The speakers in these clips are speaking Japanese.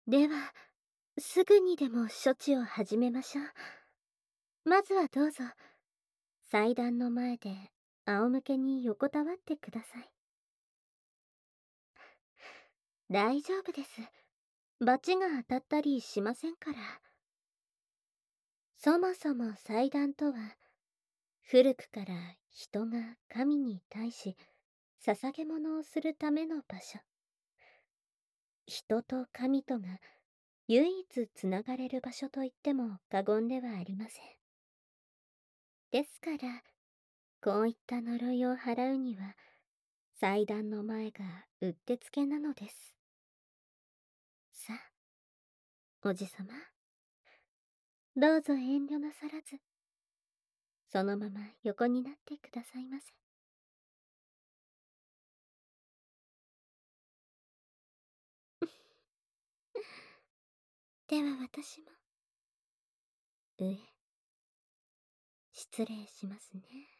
では、すぐにでも処置を始めましょう。まずはどうぞ、祭壇の前で仰向けに横たわってください。大丈夫です。罰が当たったりしませんから。そもそも祭壇とは、古くから人が神に対し捧げ物をするための場所。人と神とが唯一つながれる場所と言っても過言ではありません。ですから、こういった呪いを払うには、祭壇の前がうってつけなのです。さあ、おじさま、どうぞ遠慮なさらず、そのまま横になってくださいませ。では私も、上、失礼しますね。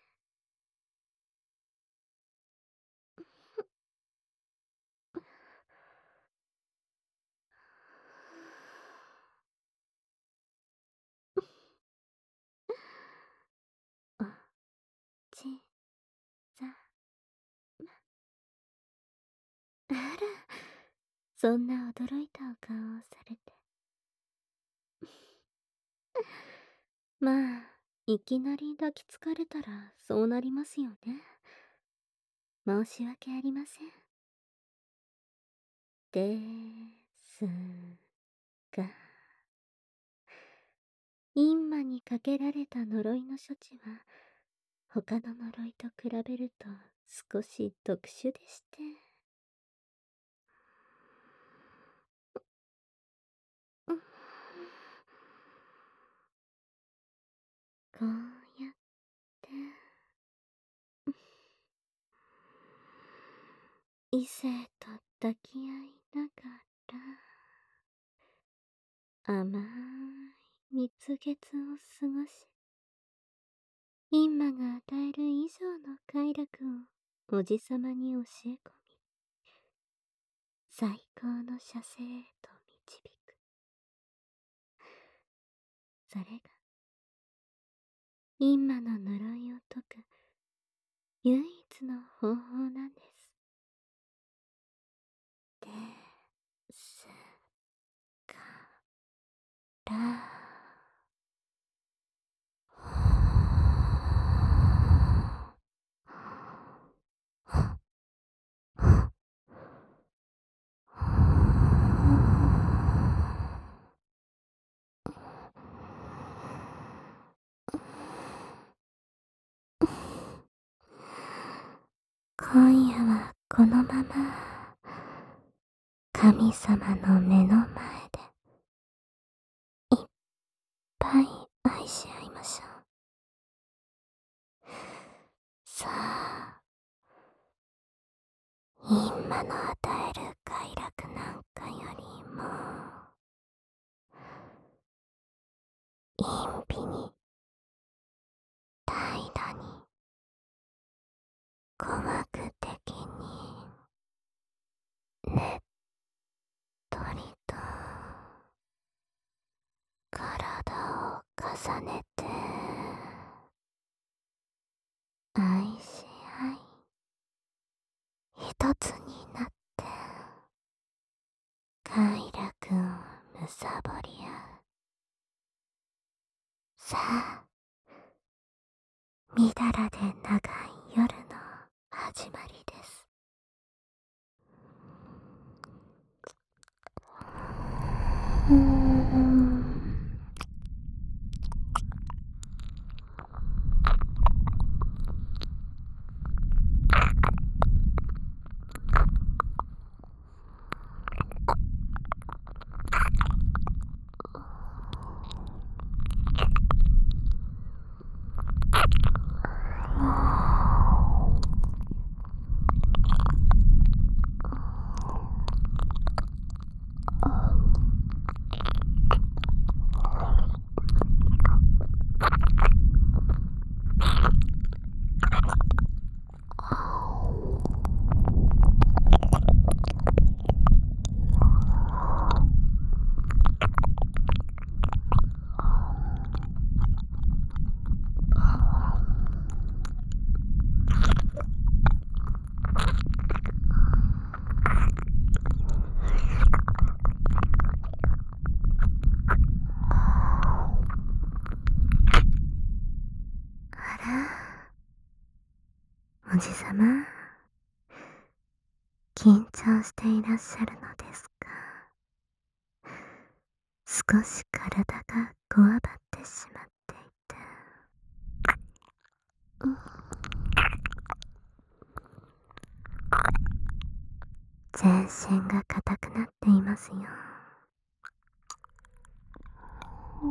おちさま。あら、そんな驚いたお顔をされて。まあ、いきなり抱きつかれたらそうなりますよね。申し訳ありません。ですが、陰魔にかけられた呪いの処置は、他の呪いと比べると少し特殊でして。うん、こうやって、異性と抱き合いながら、甘い蜜月を過ごし、陰魔が与える以上の快楽をおじさまに教え込み、最高の射精へと導く。それが、陰魔の呪いを解く唯一の方法なんです。ですから、今夜はこのまま神様の目の前でいっぱい愛し合いましょう。さあ、陰魔の与える快楽なんかよりも、陰火に平らに鼓膜的にねっとりと体を重ねて愛し合い、一つになって快楽をむさぼり合う。さあ、みだらで長い夜の始まりです。 唱していらっしゃるのですか？少し体がこわばってしまっていて、うん、全身が硬くなっていますよ。うん、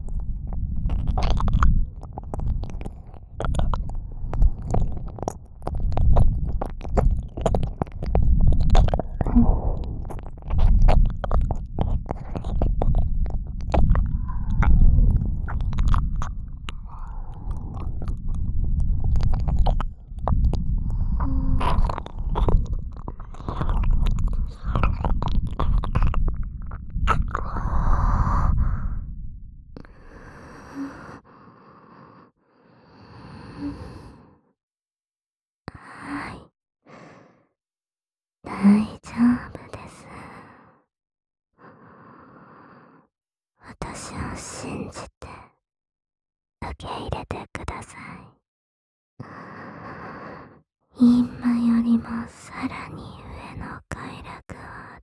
はい、大丈夫です。私を信じて受け入れてください。今よりもさらに上の快楽を与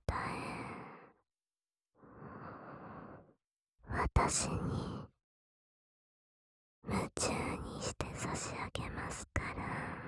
え、私に夢中にして差し上げますから。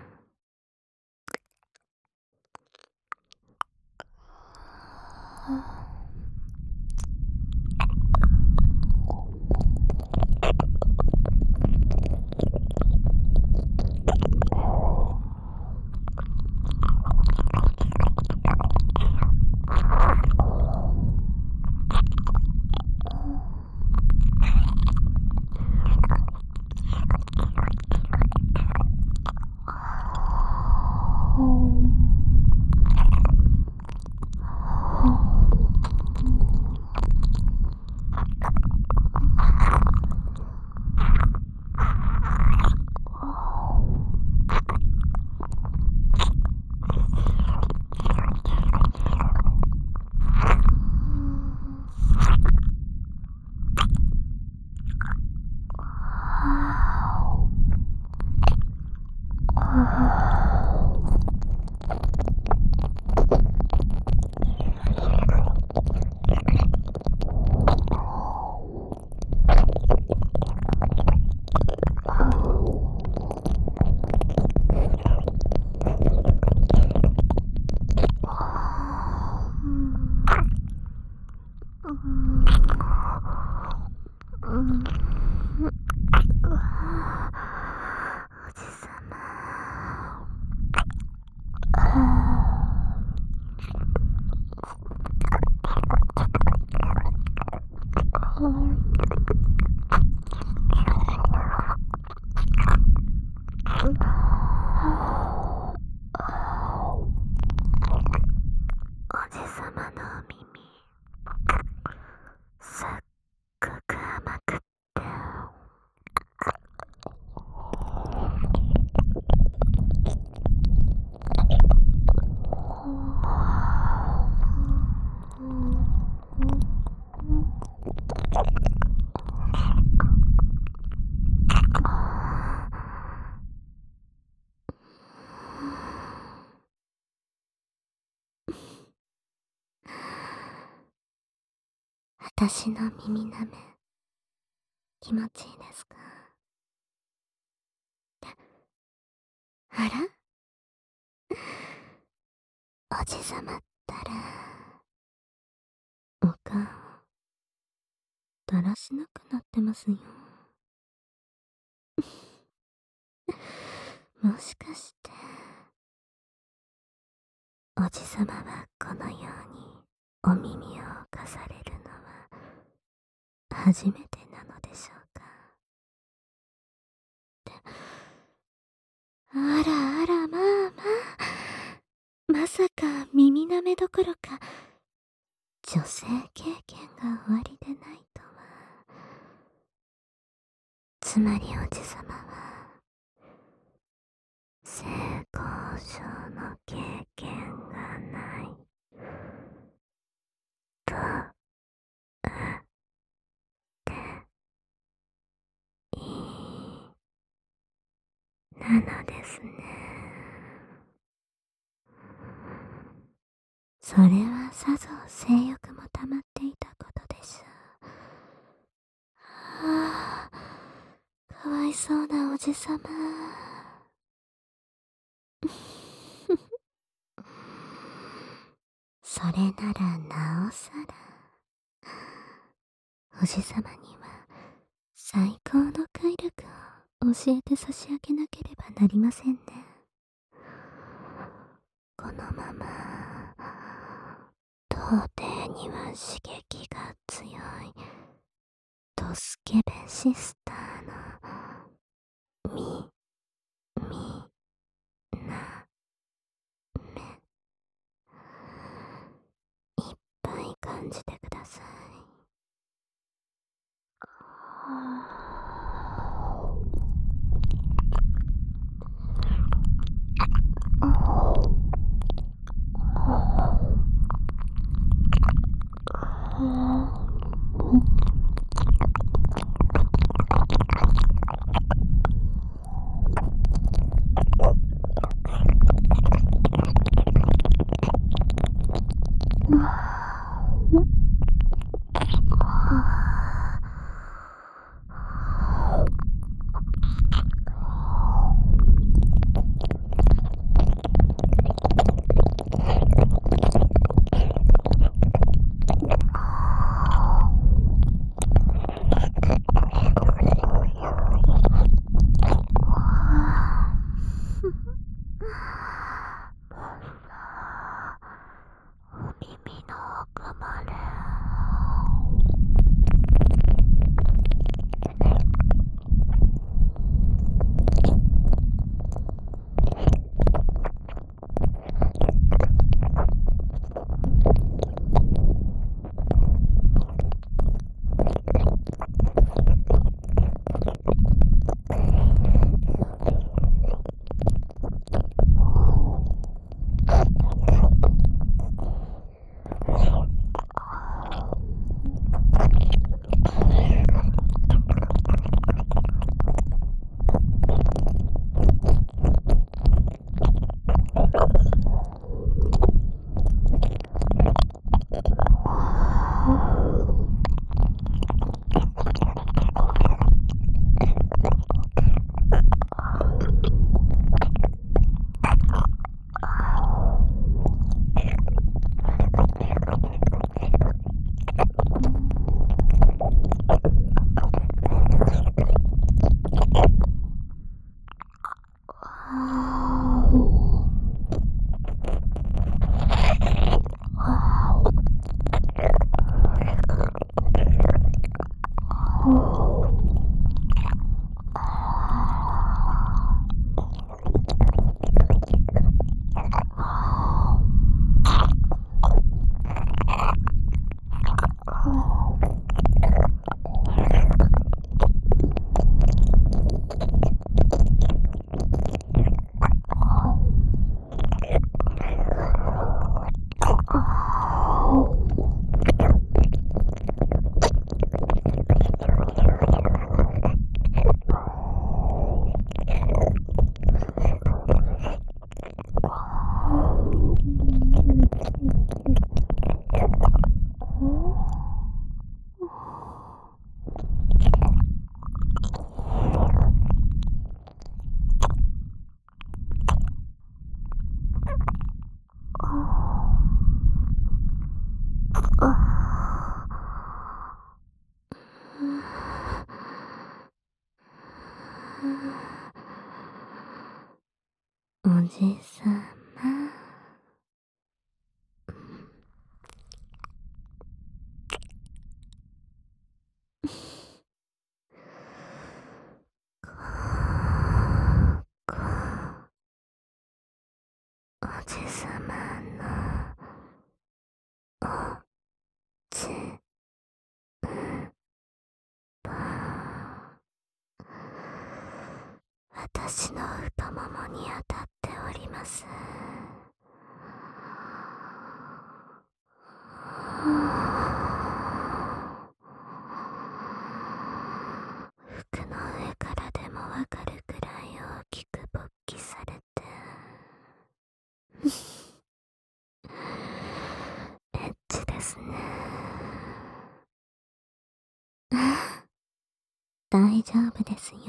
おじさま。おじさまのお耳、すっごく甘くって、私の耳なめ、気持ちいいですか？あら、おじさまったら、お顔、だらしなくなってますよ。もしかして、おじさまはこのようにお耳を貸されるのは初めてなのでしょうか？あらあら、まあまあ。まさか耳なめどころか、女性経験がおありでないとは。つまりおじさまは、性交渉の経験がないといいなのですね。 それはさぞ性欲も溜まっていたことでしょう。はあ、かわいそうなおじさま。それならなおさら、おじさまには最高の快楽を教えて差し上げなければなりませんね。このまま到底には刺激が強いドスケベシスターのみなめいっぱい感じてください。耳の奥まで。おじさま。おじさまのおちんぽ私の太ももに当たっております。服の上からでもわかるくらい大きく勃起されて大丈夫ですよ。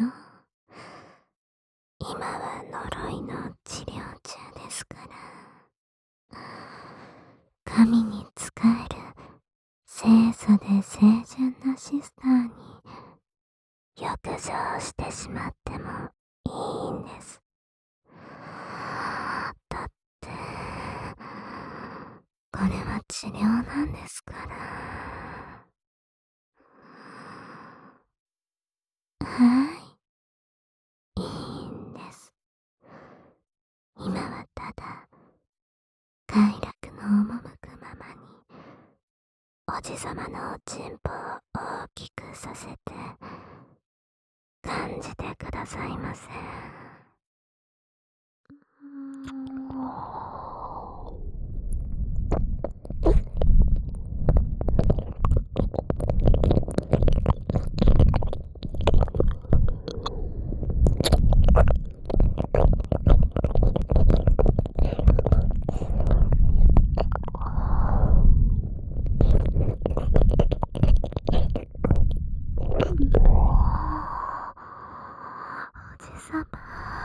今は呪いの治療中ですから。神に仕える清楚で清純なシスターに浴場してしまってもいいんです。だって、これは治療なんですから。はい、いいんです。今はただ、快楽の赴くままに、おじさまのおちんぽを大きくさせて、感じてくださいませ。おじさま。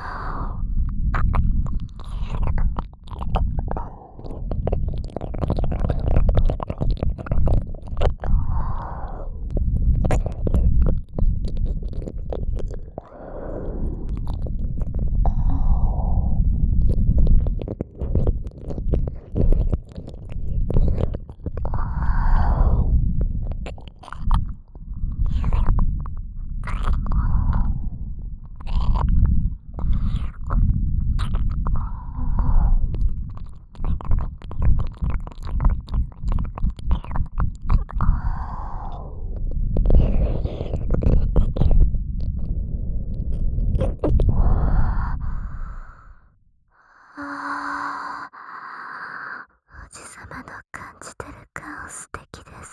おじさまの感じてる顔素敵です。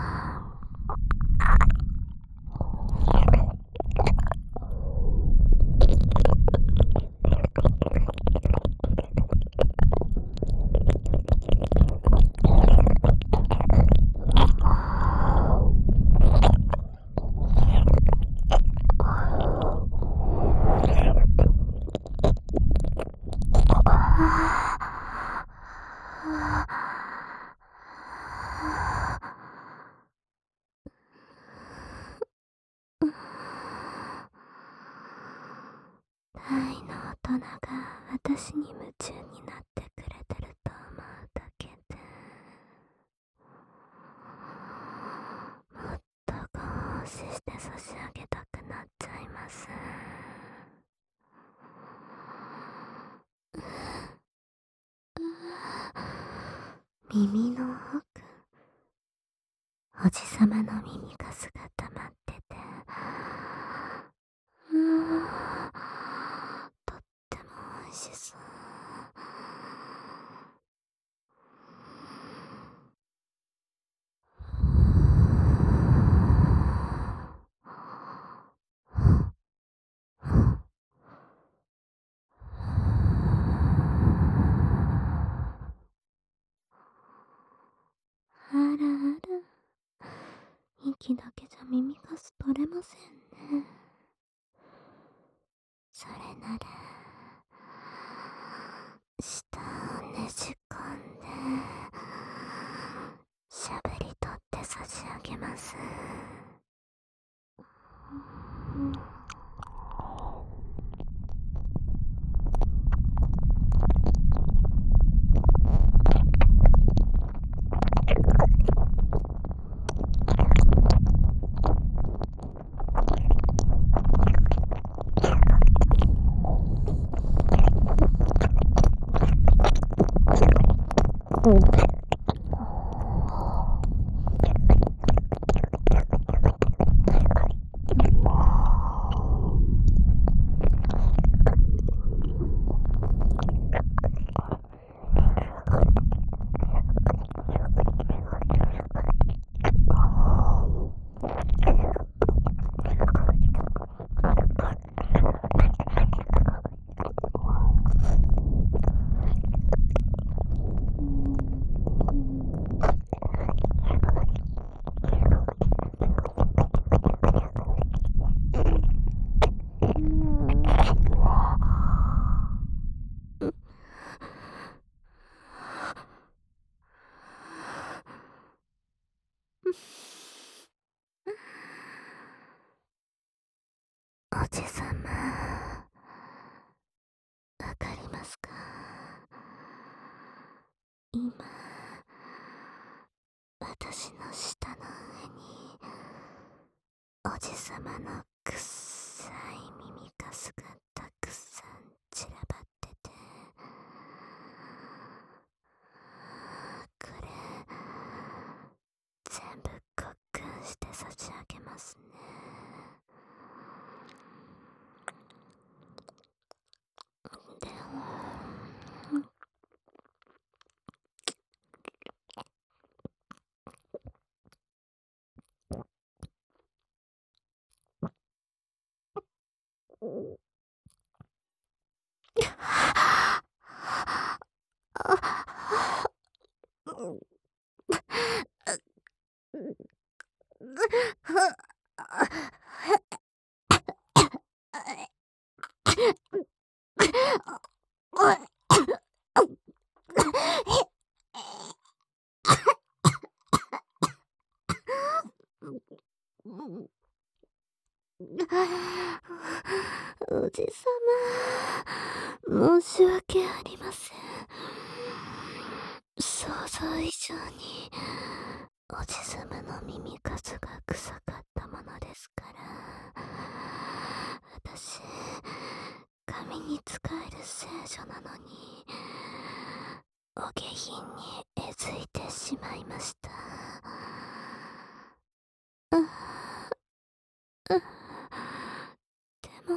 大の大人が私に夢中になってくれてると思うだけで、もっとご奉仕して差し上げたくなっちゃいます。耳の奥、おじさまの耳かすが溜まってて、とっても美味しそう。あらあら、息だけじゃ耳かす取れませんね。それなら、舌をねじ込んで、しゃぶり取って差し上げます。 おじさま、わかりますか？今、私の舌の上に、おじさまのくっさい耳かすがたくさん散らばってて、これ、全部ごっくんして差し上げますね。でも、おじさま、申し訳ありません。想像以上に、おじさまの耳かすが臭かったものですから、私、髪に使える聖女なのに、お下品にえずいてしまいました。でも、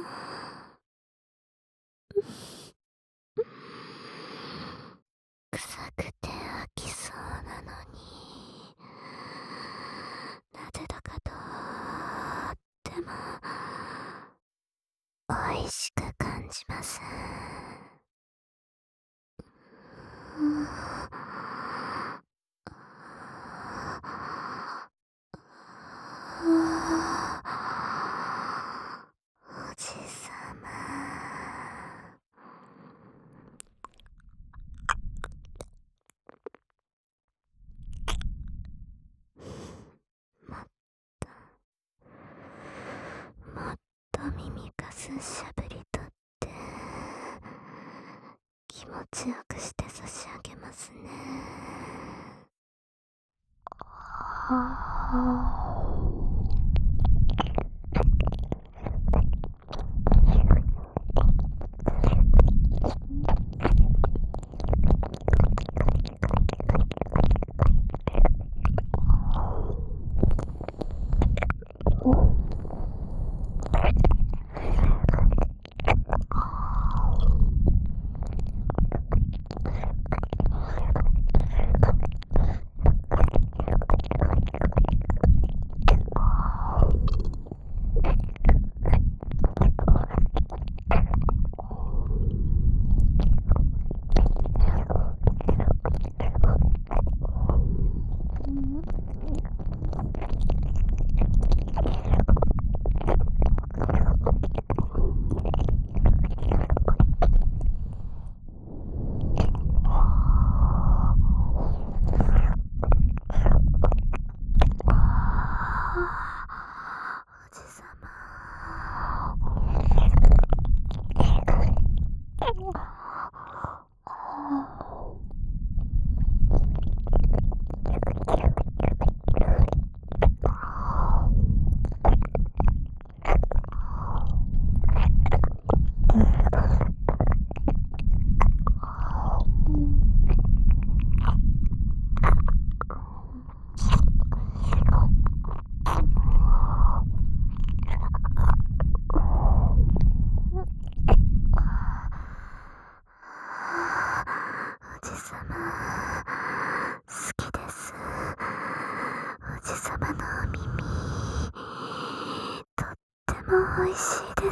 臭くて飽きそうなのに、なぜだかとっても美味しく感じます。おじさま。もっと耳かすしゃぶり取って気持ちよくして差し上げますね。おじさま、好きです。おじさまのお耳、とっても美味しいです。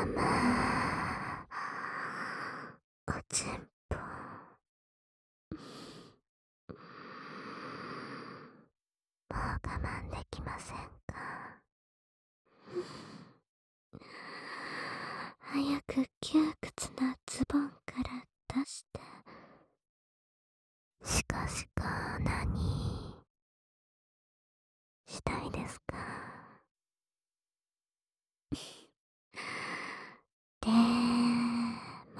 様、おちんぽ。もう我慢できませんか？早く窮屈なズボンから出して。しかしか何したいですか？でも、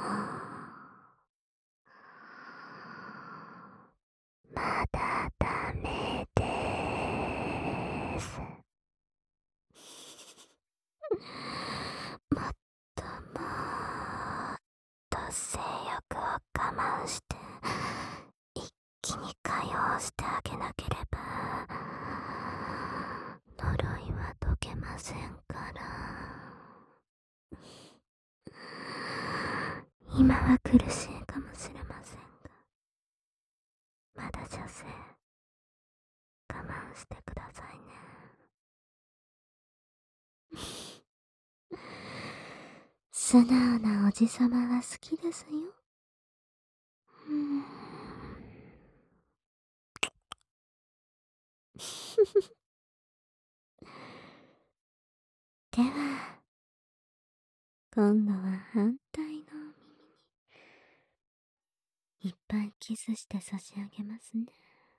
まだダメでーす。もっともっと性欲を我慢して一気に解放してあげなければ呪いは解けませんから。今は苦しいかもしれませんが、まだ女性我慢してくださいね。素直なおじさまは好きですよ。では、今度は反対のお耳にいっぱいキスして差し上げますね。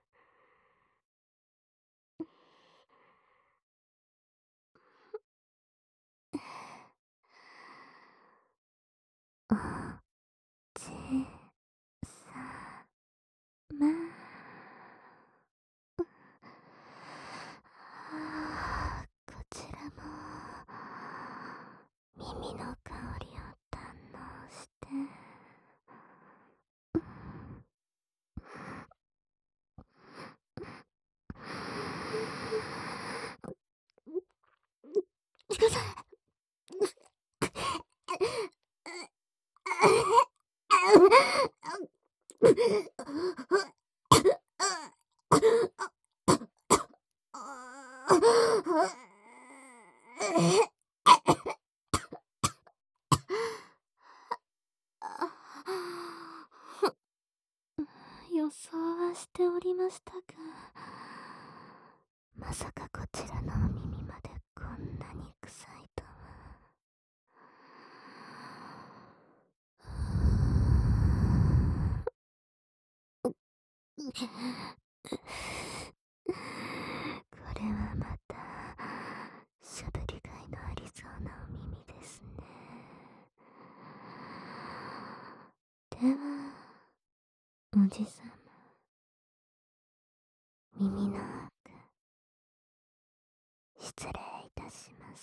おじさま、こちらも耳の香りを堪能して。予想はしておりましたが、まさかこちらのお耳までこんなに臭いとは。これはまたしゃぶりがいのありそうなお耳ですね。ではおじさま、耳の奥失礼いたします。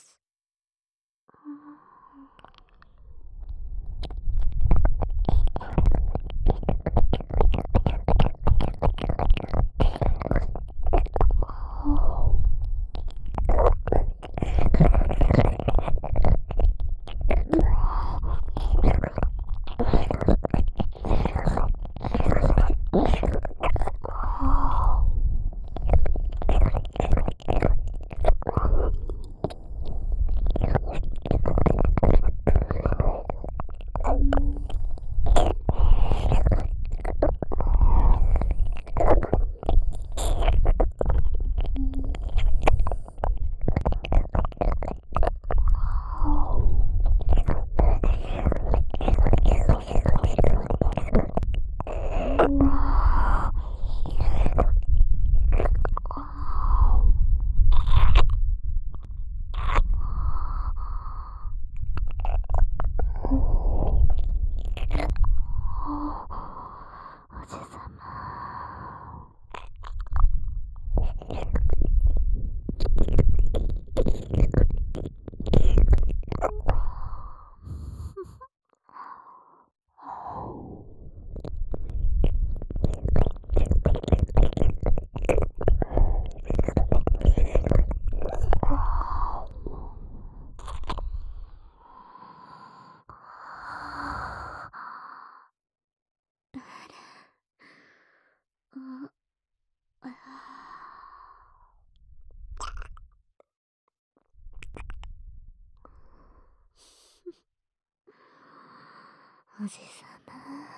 おじさま、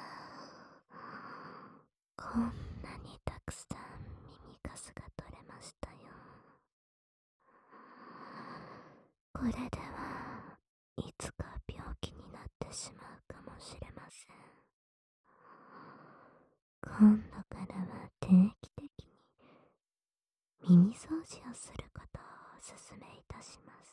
こんなにたくさん耳かすが取れましたよ。これではいつか病気になってしまうかもしれません。今度からは定期的に耳掃除をすることをおすすめいたします。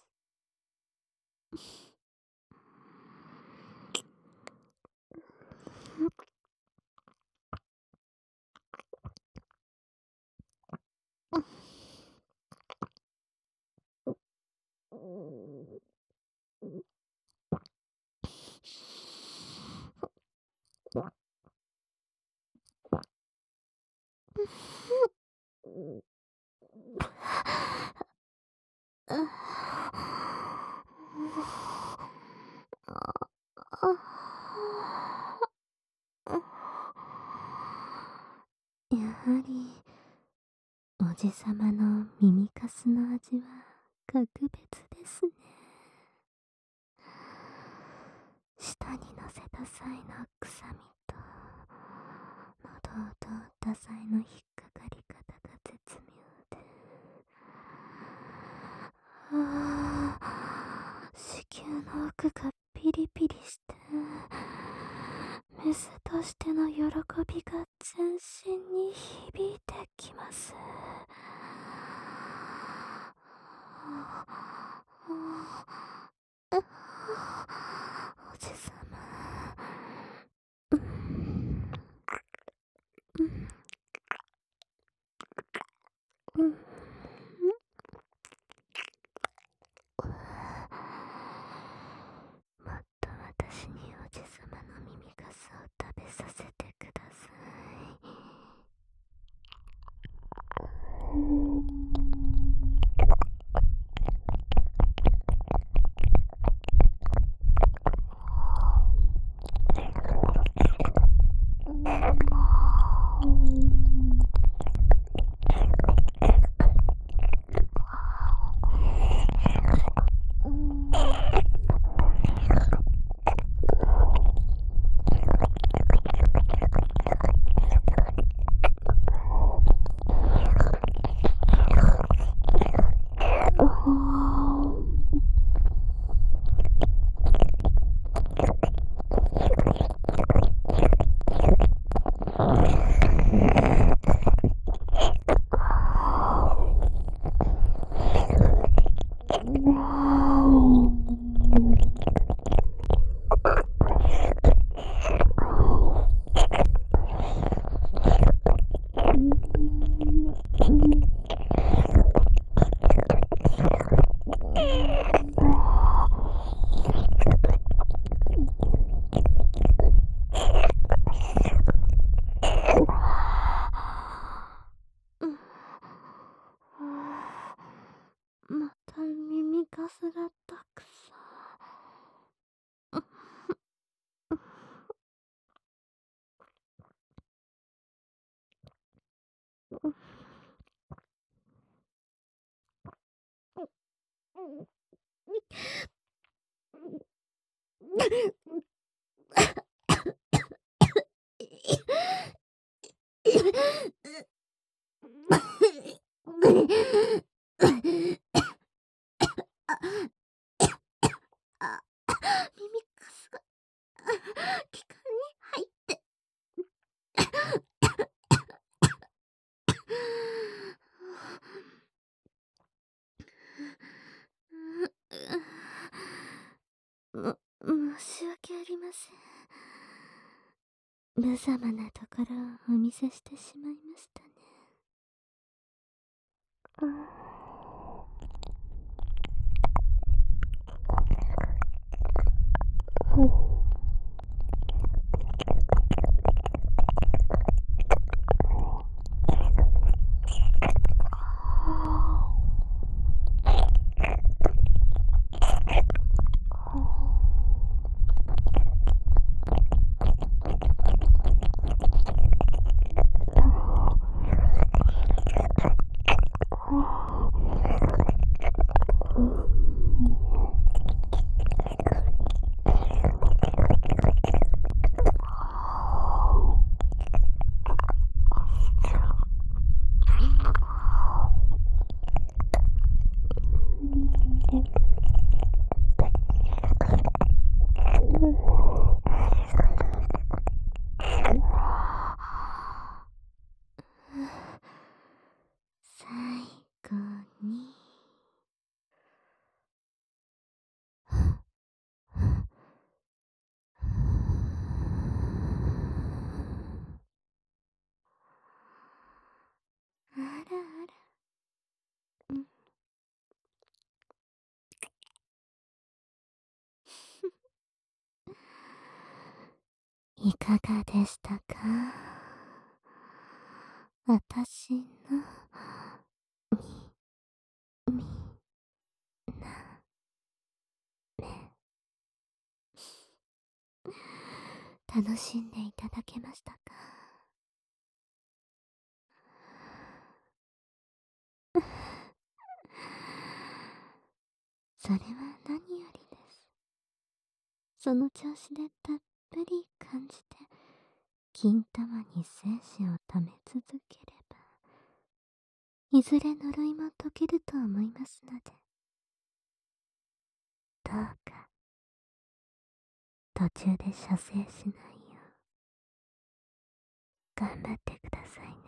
やはりおじさまの耳かすの味は格別ですね。舌に乗せた際の臭みと喉を通った際の引っかかり方が絶妙で、子宮の奥がピリピリしてメスとしての喜びが全身に響いてきます。おじさま、もっと私におじさまの耳かすを食べさせてください。また耳かすがたくさ耳かすが気管に入って申し訳ありません。無様なところをお見せしてしまいましたね。 いかがでしたか？私のみな楽しんでいただけましたか？それは何よりです。その調子でたっぷり感じて、金玉に精子を溜め続ければ、いずれ呪いも解けると思いますので、どうか途中で射精しないよう頑張ってくださいね。